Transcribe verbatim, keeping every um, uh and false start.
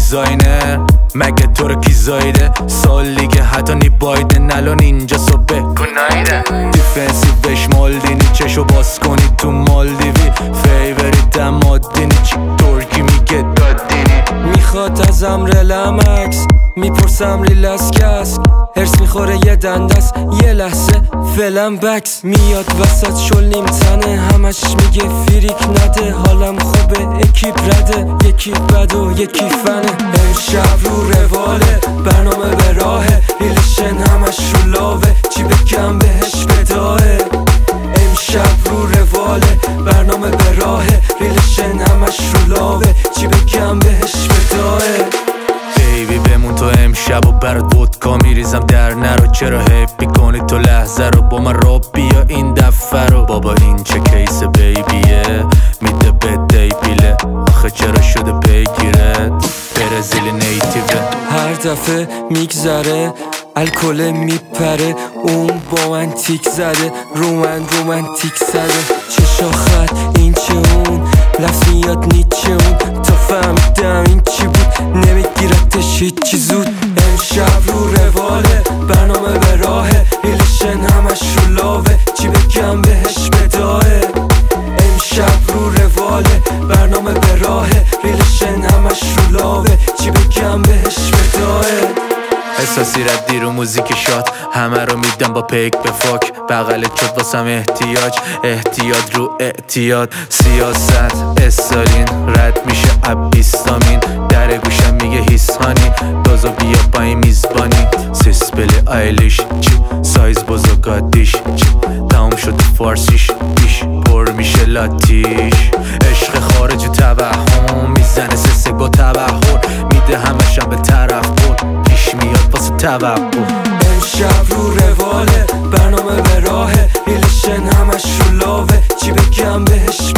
دیزاینر مگه تو رو کی زایده سالی که حتی نی بایدن الان اینجا صبح گنایده دیفنسیوش مالدینی چشو باز کنی تو مالدیوی فیوریت مادینی چی ترکی میگه دادینی میخواد ازم رلمکس میپرسم ریلس کسک هرس میخوره یه دندست یه لحظه فلم بکس میاد وسط شل نیم تنه همش میگه فریک نده حالم خوبه اکیپ رده یکی بد و یکی فنه امشب رو رواله برنامه به راهه ریلیشن همش رو لاوه چی بگم بهش بداهه امشب رو رواله برنامه به راهه ریلیشن همش رو لاوه چی بگم بهش بداهه بیبی بمون تو امشب و برات ودکا میریزم در نرو چرا حیف میکنی تو لحظه رو با من را بیا این دفعه رو بابا این چه کیس بیبیه میده به دی بیله آخه چرا شده بگیره برزیل نیتیوه هر دفعه میگذره الکل میپره اون با من تیک زده رو من رومانتیک زده چه شاخت این چه اون لفظ میاد نیچه اون تا فهمیدم این چی بود نمیگیرتش هیچی زود امشب رو رواله برنامه به راهه ریلیشن همش رو لاوه چی بگم بهش بداهه امشب رو رواله برنامه به راهه ریلیشن همش رو لاوه چی بگم بهش بداهه احساسی ردی رو موزیک شاد همه رو میدم با پیک به فاک بغلت شد واسم احتیاج احتیاط رو اعتیاد سیاست استالین رد میشه ابیستامین در گوشم میگه هیسانی دوزو بیا با این میزبانی سیسپل آیلیش چی سایز بزرگاتیش چی تموم شد فارسیش بیش پر میشه لاتیش عشق خارج توهم میزنه سسک با تبهر میده همشم به طرف بر پیش میاد واسه توقع امشب رو رواله برنامه به راهه ریلیشن همش رو لاوه چی بگم بهش